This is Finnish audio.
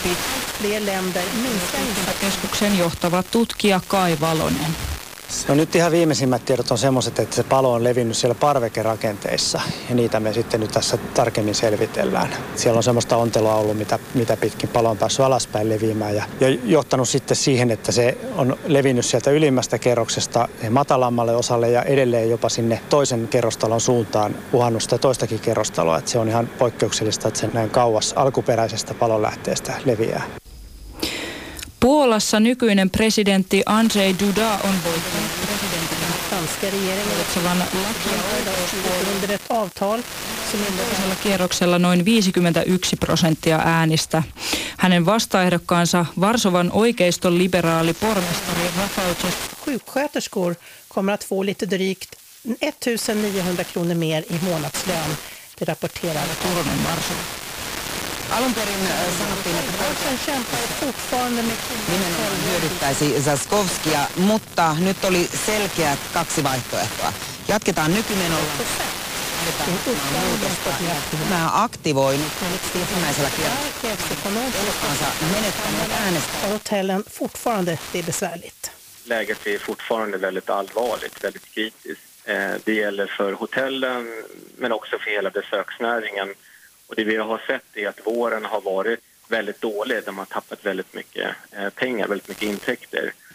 Fler länder minskar keskuksen johtava tutkija Kai Valonen. No nyt ihan viimeisimmät tiedot on semmoiset, että se palo on levinnyt siellä parvekerakenteissa ja niitä me sitten nyt tässä tarkemmin selvitellään. Siellä on semmoista ontelua ollut, mitä pitkin palo on päässyt alaspäin leviämään ja johtanut sitten siihen, että se on levinnyt sieltä ylimmästä kerroksesta matalammalle osalle ja edelleen jopa sinne toisen kerrostalon suuntaan uhannut sitä toistakin kerrostaloa. Että se on ihan poikkeuksellista, että se näin kauas alkuperäisestä palonlähteestä leviää. Puolassa nykyinen presidentti Andrzej Duda on voittanut toisella kierroksella noin 51% äänistä. Hänen vastaehdokkaansa Varsovan oikeiston liberaali pormestari Rafał Trzaskowski. Sjuksköterskor kommer att få lite drygt 1 900 kronor mer i månadslön, det rapporterar Turunen Varsova. Alun perin sanottiin, että nimenomaan hyödyttäisi Trzaskowskia, mutta nyt oli selkeät 2 vaihtoehtoa. Jatketaan nykymenolla. Mä aktivoin ensimmäisellä kierroksella menettäneet äänestä. Hotellen fortfarande det är besvärligt. Läget är fortfarande väldigt allvarligt, väldigt kritiskt. Det gäller för hotellen men också för hela besöksnäringen. Och det vi har sett är att våren har varit väldigt dålig. De har tappat väldigt mycket pengar, väldigt mycket intäkter.